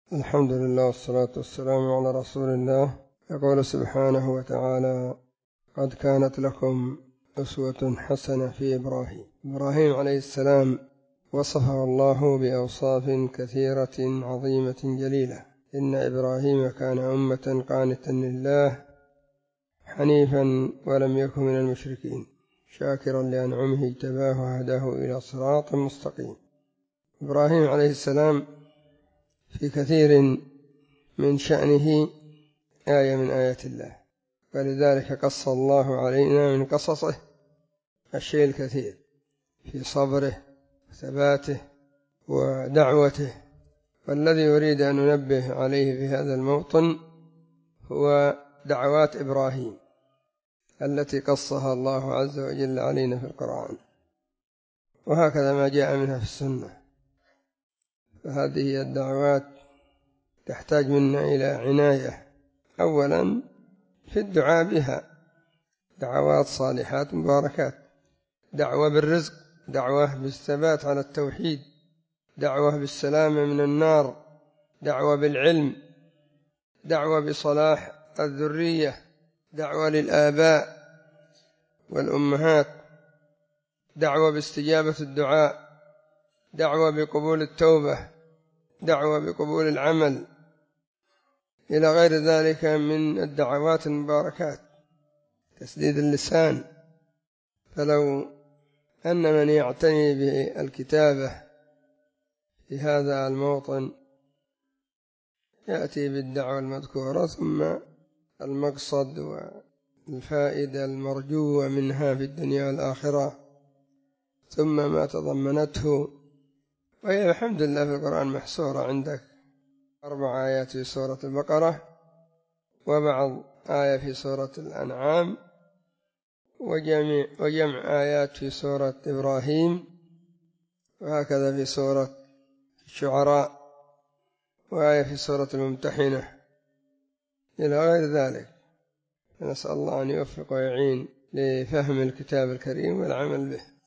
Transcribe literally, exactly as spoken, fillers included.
الحمد لله والصلاة والسلام على رسول الله. يقول سبحانه وتعالى: قد كانت لكم أسوة حسنة في إبراهيم. إبراهيم عليه السلام وصفه الله بأوصاف كثيرة عظيمة جليلة. إن إبراهيم كان أمة قانتا لله حنيفا ولم يكن من المشركين شاكرا لأنعمه اجتباه وهداه إلى صراط مستقيم. إبراهيم عليه السلام في كثير من شأنه آية من آيات الله، ولذلك قص الله علينا من قصصه الشيء الكثير في صبره وثباته ودعوته. والذي يريد أن ننبه عليه في هذا الموطن هو دعوات إبراهيم التي قصها الله عز وجل علينا في القرآن، وهكذا ما جاء منها في السنة. فهذه الدعوات تحتاج منا إلى عناية، أولا في الدعاء بها، دعوات صالحات مباركات، دعوة بالرزق، دعوة بالثبات على التوحيد، دعوة بالسلامة من النار، دعوة بالعلم، دعوة بصلاح الذرية، دعوة للآباء والأمهات، دعوة باستجابة الدعاء، دعوة بقبول التوبة، دعوة بقبول العمل، إلى غير ذلك من الدعوات المباركات، تسديد اللسان. فلو أن من يعتني بالكتابة في هذا الموطن يأتي بالدعوة المذكورة ثم المقصد والفائدة المرجوة منها في الدنيا والآخرة، ثم ما تضمنته. وهي الحمد لله في القرآن محصورة عندك، أربع آيات في سورة البقرة، وبعض آية في سورة الأنعام، وجمع, وجمع آيات في سورة إبراهيم، وهكذا في سورة الشعراء، وآية في سورة الممتحنة، إلى غير ذلك. نسأل الله أن يوفق ويعين لفهم الكتاب الكريم والعمل به.